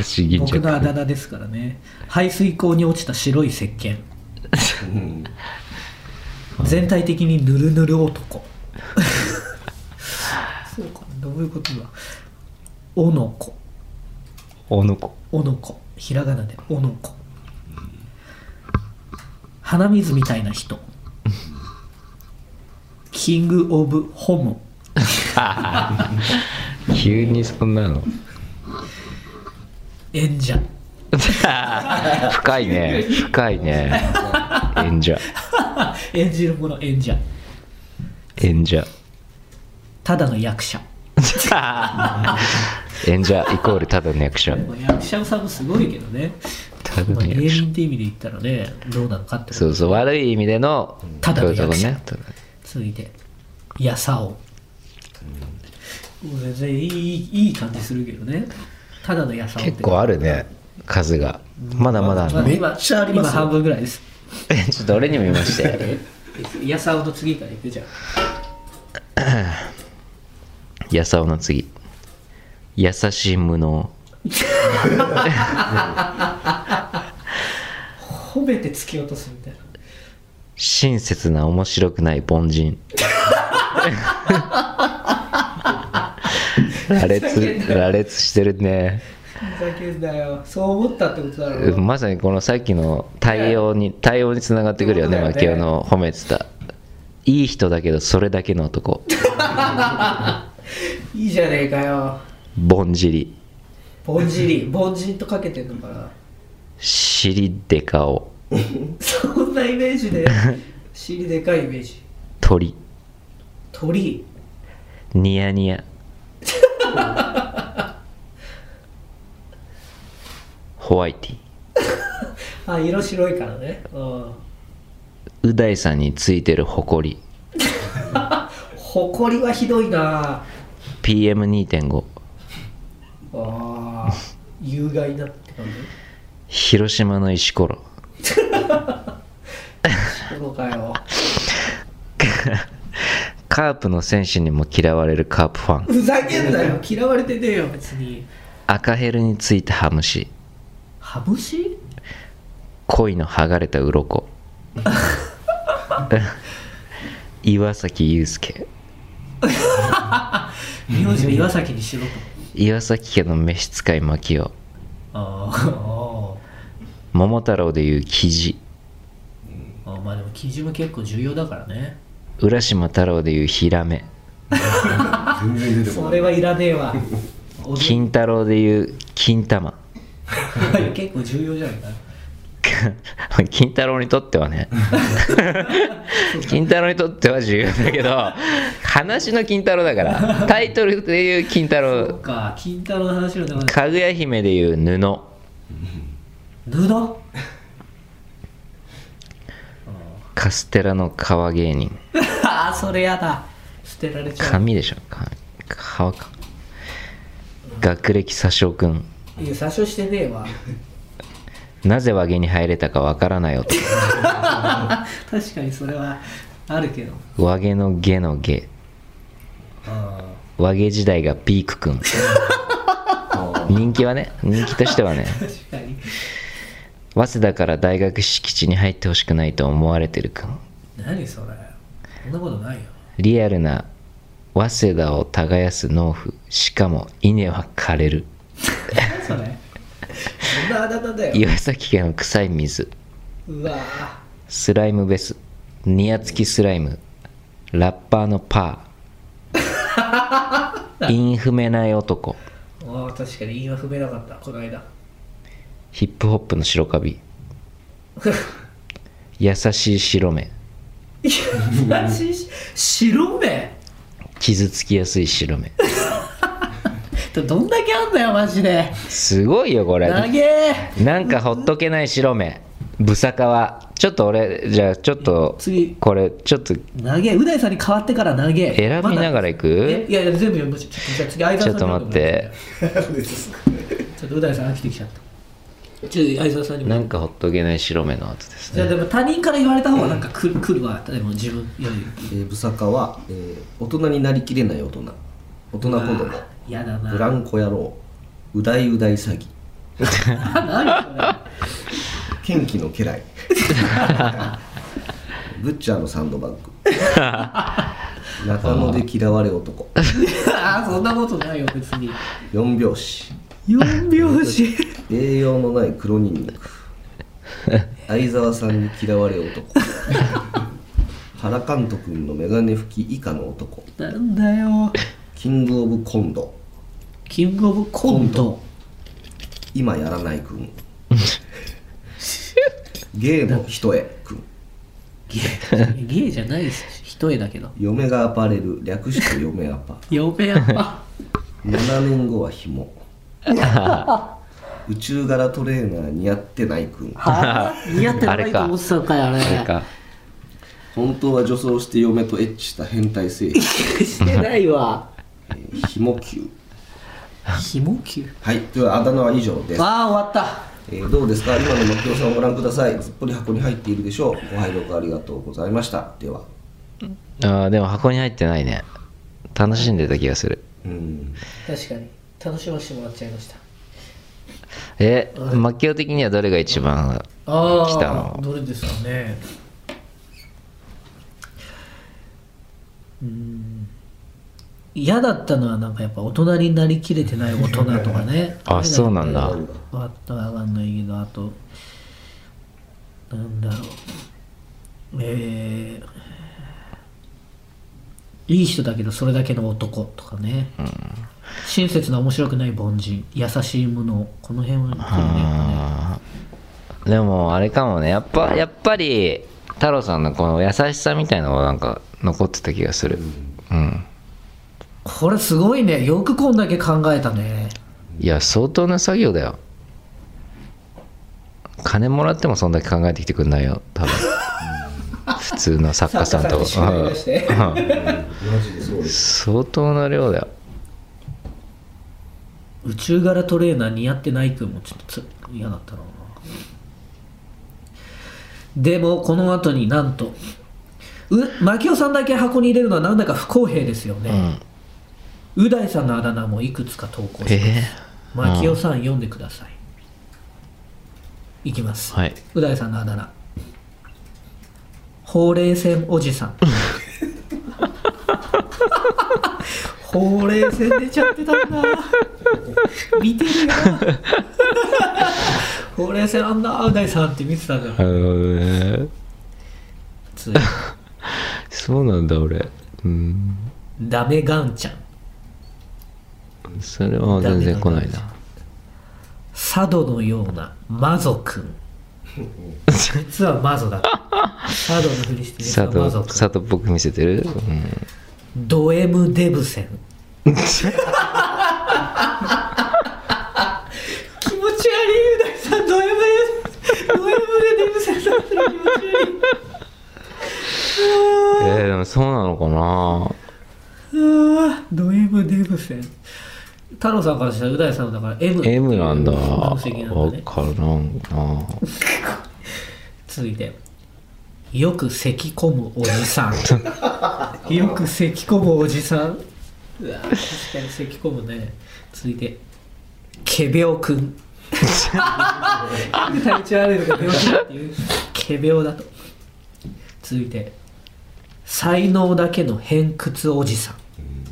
し銀僕のあだ名ですからね。排水溝に落ちた白い石鹸全体的にぬるぬる男そうか、どういうことだ。おのこ、 おのこ、 おのこ、ひらがなでおのこ。鼻水みたいな人キングオブホモ急にそんなの演者深いね深いね。演者演じるもの演者。 演者ただの役者演者イコールただの役者。 役者さんもすごいけどね。 ただの芸役者。 人って意味で言ったらね、どうなのかってこと。 そうそう、悪い意味でのただの役者ね。 続いてやさお、もう全然いい感じするけどね。ただのやさおって結構あるね、数が。まだまだあるの。 めっちゃありますよ今半分ぐらいです。 ちょっと俺にも見ましてやさおの次からいくじゃん。 やさおの次、優しい無能。 褒めて突き落とすみたいな。 親切な面白くない凡人。羅列してるね。 ふざけんなよ、そう思ったってことだろう。 まさにこのさっきの対応につながってくるよね。 そうだよねマキオの褒めてたいい人だけどそれだけの男。 いいじゃねえかよ。 ぼんじり、 ぼんじり、凡人とかけてんのかな。 尻でかお、 そんなイメージで尻でかいイメージ。 鳥、 鳥、 ニヤニヤ、ホワイティ、 あ、色白いからね。 う大さんについてるほこり、 ほこりはひどいな。 PM2.5、 ああ、有害なって感じ。 広島の石ころ、 そうかよ。 カープの選手にも嫌われるカープファン、 ふざけんなよ、嫌われてねえよ別に。 赤ヘルについたハムシ、 ハムシ、 恋の剥がれた鱗、岩崎祐介、 名字で岩崎にしろと。 岩崎家の召使い牧雄、 あ桃太郎でいうキジ、 あ、まあでも基準も結構重要だからね。 浦島太郎でいうヒラメ、 全然出てこない。 それはいらねえわ。 金太郎でいう金玉。 結構重要じゃないかな。 金太郎にとってはね金太郎にとっては重要だけど、話の金太郎だから。タイトルでいう金太そっ郎、 か、金太郎の話のでもかぐや姫でいう布、 布。 カステラの革芸人、 ああ、それやだ。捨てられちゃう。 紙でしょ、革か。学歴詐称くん、 いや、詐称してねえわ。 なぜ和毛に入れたかわからない男、 確かにそれはあるけど。 和毛の毛の毛、和毛時代がピークくん。人気はね、人気としてはね、 確かに。 早稲田から大学敷地に入ってほしくないと思われてるくん。 何それ、そんなことないよ。 リアルな早稲田を耕す農夫、しかも稲は枯れる。 何それ、そんなあだ名だよ。 岩崎家の臭い水、 うわスライムベス、ニヤつきスライム、ラッパーのパー、インフメない男、 ああ、確かに韻は踏めなかったこの間。 ヒップホップの白カビ、優しい白目、 優しいし白目。 傷つきやすい白目。 どんだけあんだよマジで。 すごいよこれ。 長え。 なんかほっとけない白目、ブサカワ。ちょっと俺、じゃあちょっと次これちょっと長え。う大さんに代わってから長え。 選びながらいく。 いやいや、全部読む。ちょっとじゃあ次相ちょっと沢さんに待って。 ちょっとう大さん飽きてきちゃった。ちょっと相沢さんにも。 なんかほっとけない白目の後ですね。 じゃあでも他人から言われた方がなんか来るわ。でも自分より。 ブサカは、大人になりきれない大人、大人子供、 やだな。 ブランコ野郎、うだいうだい詐欺、 何それ。 剣気の家来ブッチャーのサンドバッグ中野で嫌われ男あ、そんなことないよ別に。 四拍子四拍子。 栄養のない黒ニンニク相沢さんに嫌われ男原監督のメガネ拭き以下の男なんだよ。 キングオブコンドキングオブコント。 今やらない君ゲーの一重君ゲーじゃないです。一重だけど。 嫁がアパレル略して嫁アパ嫁やっぱ。 7年後は紐宇宙柄トレーナー似合ってない君似合ってないと思ってたのかよあれ。 あれか。 本当は女装して嫁とエッチした変態性してないわ。 紐球ひも球。 はい、ではあだ名は以上です。 ああ終わった。 どうですか、今の牧雄さんをご覧ください。ずっぽり箱に入っているでしょう。ご配慮ありがとうございました。ではでも箱に入ってないね。楽しんでた気がする。 確かに楽しませてもらっちゃいました。 マキオ的にはどれが一番来たの？ どれですかね。嫌だったのはなんかやっぱ大人になりきれてない大人とかね。 あ、そうなんだ。 わかんないけど、あとなんだろう、いい人だけどそれだけの男とかね、親切な面白くない凡人、優しいもの、この辺は来るね。 でもあれかもね、やっぱり太郎さんのこの優しさみたいなのがなんか残ってた気がする。 これすごいね、よくこんだけ考えたね。 いや相当な作業だよ。金もらってもそんだけ考えてきてくんないよ多分普通の作家さんとか相当な量だよ。 宇宙柄トレーナー似合ってない君もちょっと嫌だったな。でもこの後になんと牧雄さんだけ箱に入れるのはなんだか不公平ですよね。う大さんのあだ名もいくつか投稿します。牧雄さん読んでください。いきます、 はい、 う大さんのあだ名、ほうれい線おじさんほうれい線出ちゃってたんだ見てるよほうれい線あんなう大さんって見てたんだよ。 そうなんだ俺。 ダメガンちゃん、 それは全然来ないな。 佐渡のようなマゾくん実はマゾだ佐渡のふりして実はマゾくん。 佐渡っぽく見せてる。 ド M デブセン気持ち悪いう大さん、ド M でデブセンされてる。気持ち悪い。 でもそうなのかな。 ド M デブセン、太郎さんからしたらう大さんだから M なんだ。 分析なんだね。 分からんな。 続いて、よく咳込むおじさんよく咳込むおじさん、うわ確かに咳込むね。続いて、ケベオくん体調悪いのか病気だっていうケベオだと。続いて、才能だけの偏屈おじさん、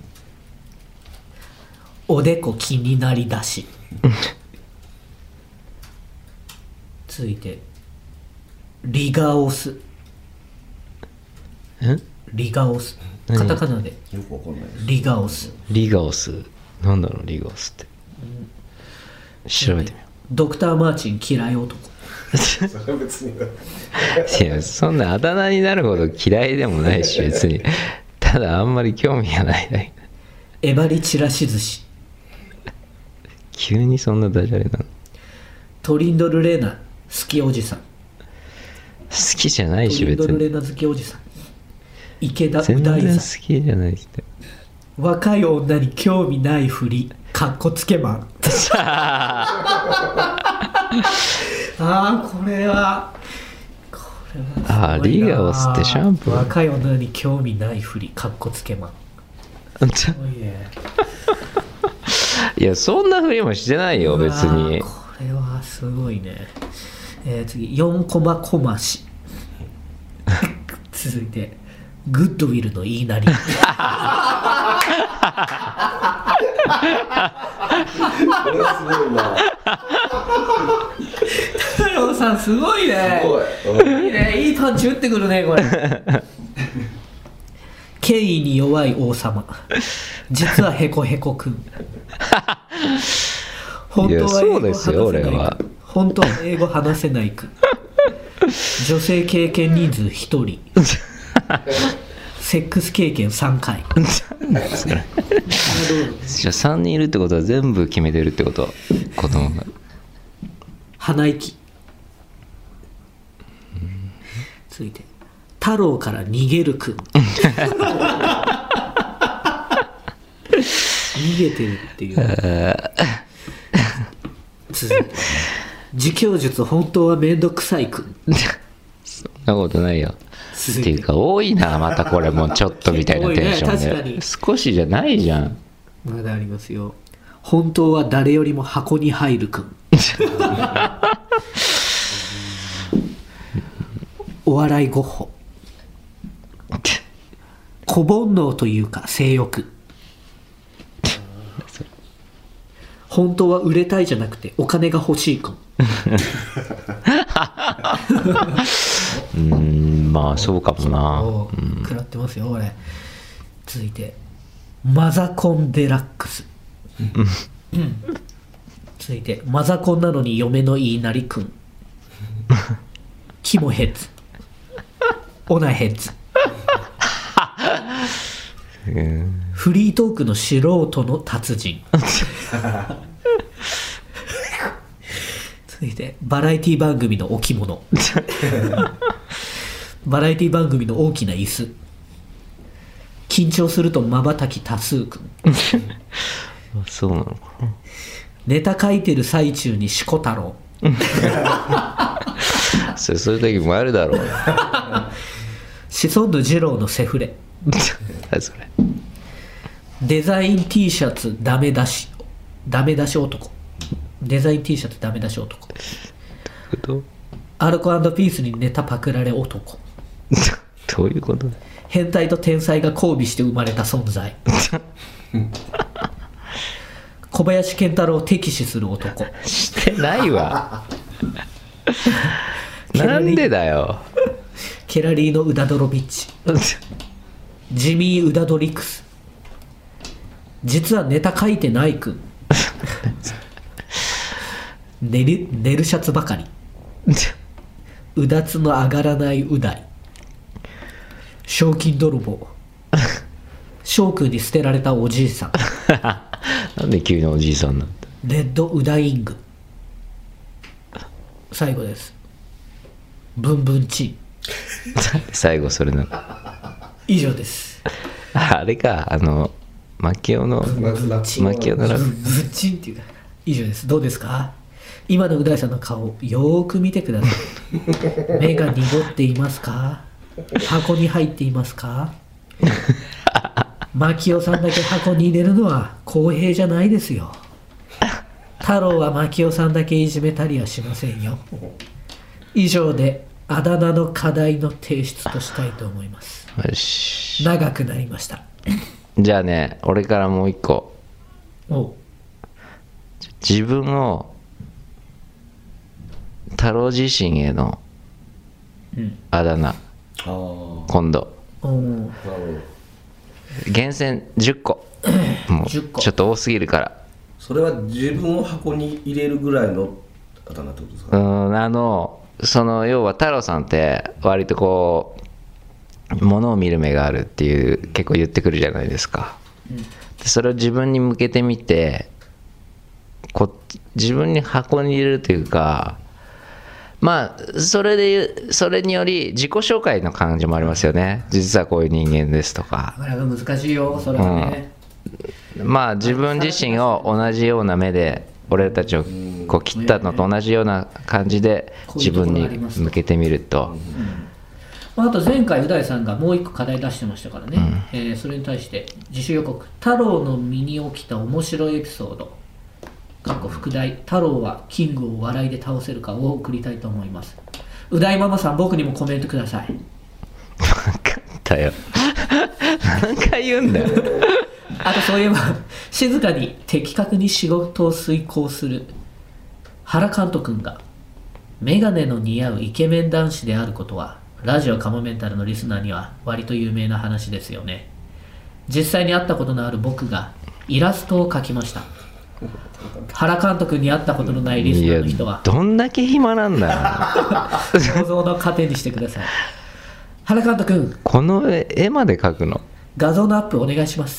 おでこ気になりだし続いて、リガオス、リガオス、カタカナでよくわかんないです。 リガオス。 リガオスなんだろう、リガオスって調べてみよドクター・マーチン嫌い男それは別にう。いやそんなあだ名になるほど嫌いでもないし別に、ただあんまり興味がないだけ。 エバリチラシ寿司、 急にそんなダジャレなの。 トリンドルレーナ好きおじさん、 好きじゃないしトリンド別に。 ルレーナ好きおじさん、池田う全然大さ好きじゃないって。 ん、若い女に興味ないふりかっこつけマンこれはすごいな。 リガオスってシャンプー。 若い女に興味ないふりかっこつけマン、すごいね。 いやそんなふりもしてないよ別に。 これはすごいね。次4コマコマし続いてグッドウィルの言いなりこれはすごいな。 太郎さんすごいね。 すごい。 いいね、いいパンチ打ってくるねこれ。権威に弱い王様、実はヘコヘコくん。本当はそうですよ俺は。 本当は英語話せないくん。女性経験人数1人。セックス経験3回。 じゃあ3人いるってことは全部決めてるってこと、子供が。 鼻息。続いて太郎から逃げるくん。逃げてるっていう。続いて自供術本当はめんどくさいくん。 そんなことないよ。 続いっていうか多いな、またこれもうちょっとみたいなテンション結構多いね確かで、 に少しじゃないじゃん。 まだありますよ。本当は誰よりも箱に入るくん。お笑いごっこ。小煩悩というか性欲。本当は売れたいじゃなくてお金が欲しいくん。 まあそうかもな。 食らってますよ俺。続いてマザコンデラックス。続いてマザコンなのに嫁の言いなりくん。キモヘッズ、オナヘッズ。フリートークの素人の達人。続いてバラエティ番組の置物。バラエティ番組の大きな椅子。緊張するとまばたき多数くん。 そうなのかな。 ネタ書いてる最中にしこ太郎。 そういう時もあるだろう。 シソンヌ二郎のセフレ。 何それ。 デザイン T シャツダメ出し男。デザイン T シャツダメ出し男。アルコ&ピースにネタパクられ男。 どういうことだ。 変態と天才が交尾して生まれた存在。小林健太郎を敵視する男。 してないわ。なんでだよ。 ケラリーノ・ウダドロビッチ。ジミー・ウダドリクス。実はネタ書いてないくん。寝るシャツばかり。うだつの上がらないうだい。賞金泥棒。翔くんに捨てられたおじいさん。 なんで急におじいさんなんだ。 レッドウダイング。最後です。ブンブンチン。 最後それなの。 以上です。 あれか、マキオのラブ。 ブンチンっていうか、以上です。どうですか。今のう大さんの顔よーく見てください。目が濁っていますか。箱に入っていますか。マキオさんだけ箱に入れるのは公平じゃないですよ。太郎はマキオさんだけいじめたりはしませんよ。以上であだ名の課題の提出としたいと思います。 よし。 長くなりました。 じゃあね、俺からもう一個。 お自分を太郎自身へのあだ名、今度厳選10個。もうちょっと多すぎるから。 それは自分を箱に入れるぐらいのあだ名ってことですか。 要は太郎さんって割とこう物を見る目があるっていう結構言ってくるじゃないですか。でそれを自分に向けてみて、自分に箱に入れるというか、まあそれにより自己紹介の感じもありますよね。実はこういう人間ですとか。 なかなか難しいよそれはね。 まあ自分自身を同じような目で俺たちをこう切ったのと同じような感じで自分に向けてみると。 あと前回う大さんがもう一個課題出してましたからね、それに対して自主予告。太郎の身に起きた面白いエピソード副題太郎はキングを笑いで倒せるかを送りたいと思います。う大ママさん、僕にもコメントください。 分かったよ何回言うんだよあとそういえば静かに的確に仕事を遂行する原監督君がメガネの似合うイケメン男子であることはラジオカモメンタルのリスナーには割と有名な話ですよね。実際に会ったことのある僕がイラストを描きました。原監督に会ったことのないリスナーの人はどんだけ暇なんだよ想像の糧にしてください。原監督、 この絵まで描くの？ 画像のアップお願いします。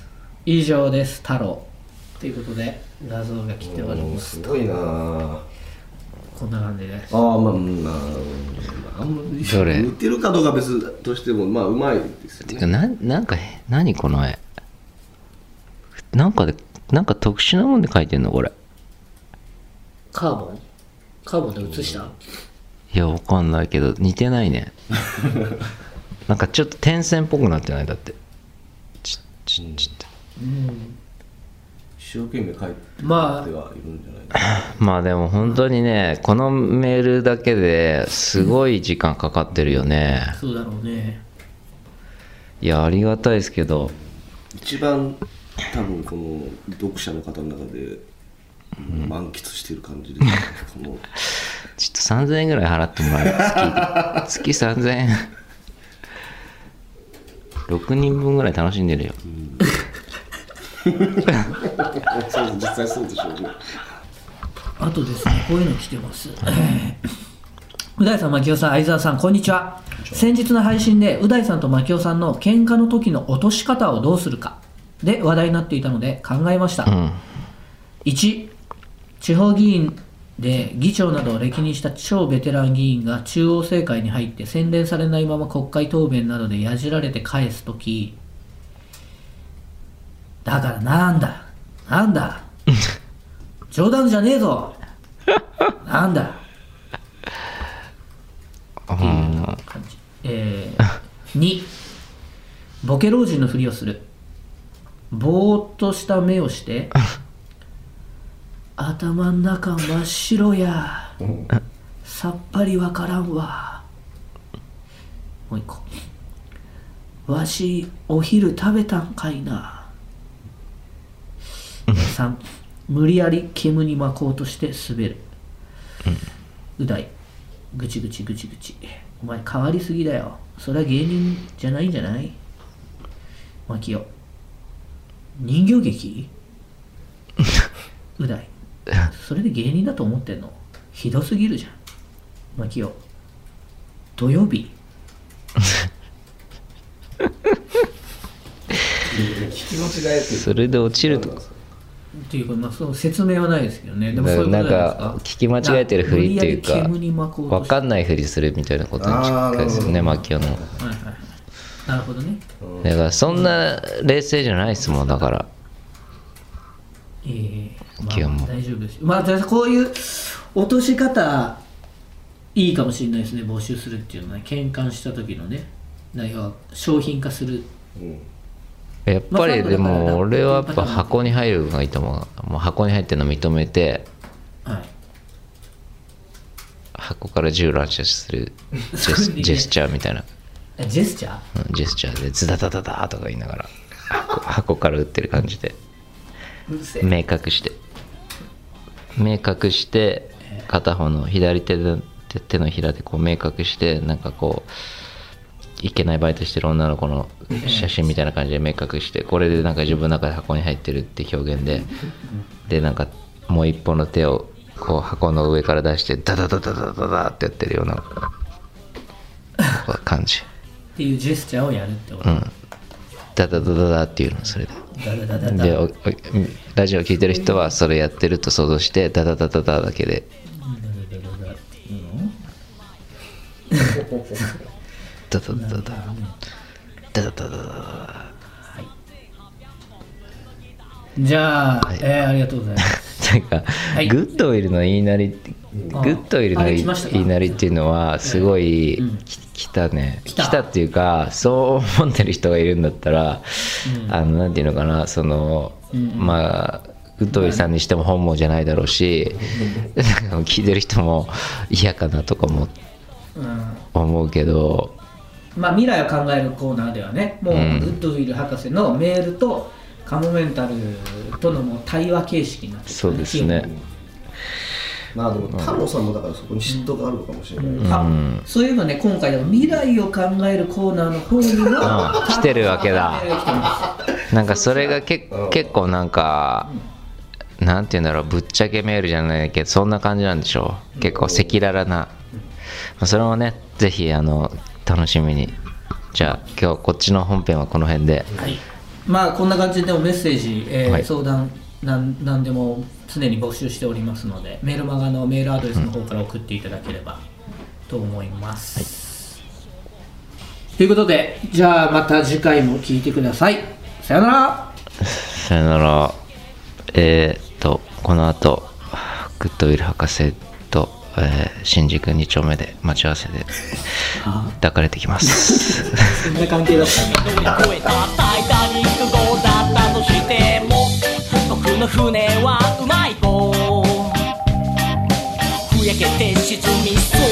以上です、太郎。ということで画像が来ております。 すごいなぁ。 こんな感じです。 あんまりどれ似てるかどうか別としてもうまいですよてね。 かなんか何この絵、なんか特殊なもんで描いてんのこれ？ カーボンで写した？ いやわかんないけど似てないねなんかちょっと点線っぽくなってない？だってちって一生懸命書いてまあはいるんじゃないかな。 まあでも本当にね、このメールだけですごい時間かかってるよね。 そうだろうね。 いやありがたいですけど、 一番多分この読者の方の中で満喫してる感じです、このちょっと3000円ぐらい払ってもらう。月3000円6人分ぐらい楽しんでるよ。 そう実際そうでしょうね。 あとですね、こういうの来てます。う大さん、牧雄さん、相沢さん、こんにちは。先日の配信でう大さんと牧雄さんの喧嘩の時の落とし方をどうするかで話題になっていたので考えました。1、地方議員で議長などを歴任した超ベテラン議員が中央政界に入って洗練されないまま国会答弁などでやじられて返すとき、だからなんだ冗談じゃねえぞなんだっていう感じ。2、ボケ老人のふりをする。ぼーっとした目をして頭ん中真っ白やさっぱりわからんわ。もう一個、わしお昼食べたんかいな。3、無理やり煙に巻こうとして滑る。う大、ぐちぐちお前変わりすぎだよ、それは芸人じゃないんじゃない。牧雄、人形劇う大、それで芸人だと思ってんの？ひどすぎるじゃん。牧雄、土曜日聞き間違えてる。 それで落ちるとかっていうか、まあ、その説明はないですけどね。でもそういうことなんじゃないですか。 か聞き間違えてるふりっていうか、 無理やり煙に巻こうとして分かんないふりするみたいなことに近いですよね、マキオの。 はいはいはい、なるほどね。 だからそんな冷静じゃないですもん、だから。 まあ、大丈夫です。まあこういう落とし方いいかもしれないですね。募集するっていうのは、ね、喧嘩した時のね、要は商品化する。 やっぱりでも俺はやっぱ箱に入るのがいいと思う。もう箱に入ってるの認めて、 はい、 箱から銃乱射するジェスチャーみたいな。 ジェスチャー？ ジェスチャーでズダダダダとか言いながら箱から撃ってる感じで目隠して片方の左手のひらでこう目隠して、なんかこういけないバイトしてる女の子の写真みたいな感じで目隠して、これでなんか自分の中で箱に入ってるって表現でなんかもう一本の手をこう箱の上から出してダダダダダダダってやってるような感じっていうジェスチャーをやるってこと。 ダダダダダっていうの、それで。 ダダダダでラジオ聞いてる人はそれやってると想像してダダダダダだけでダダダダダダダダダダ。 じゃあ、ありがとうございます。 なんか、グッドウィルの言いなり、グッドウィルの言いなりっていうのはすごい来たね。来たっていうか、そう思ってる人がいるんだったら、なんていうのかな、その、まあウッドウィルさんにしても本望じゃないだろうし、なんか聞いてる人も嫌かなとかも思うけど、 まあ未来を考えるコーナーではね、もうウッドウィル博士のメールとカモメンタルとのもう対話形式になってる、 そうですね。 まあでもタモさんもだからそこに嫉妬があるのかもしれない、 そういえばね、今回でも未来を考えるコーナーの方にも来てるわけだ。なんかそれが結構なんか、なんていうんだろう、ぶっちゃけメールじゃないけどそんな感じなんでしょう。結構赤裸々な、まあ、それもねぜひ楽しみに。じゃあ今日こっちの本編はこの辺で、 はい、まあこんな感じでもメッセージ、 はい、 相談なんでも常に募集しておりますので、メールマガのメールアドレスの方から送っていただければと思います、ということで、じゃあまた次回も聞いてください。さよなら。 さよなら。この後グッドウィル博士と、新宿2丁目で待ち合わせで抱かれてきますそんな関係だったね。 乗り越えたタイタニック号だったとしても、僕の船はうまい棒ふやけて沈みそう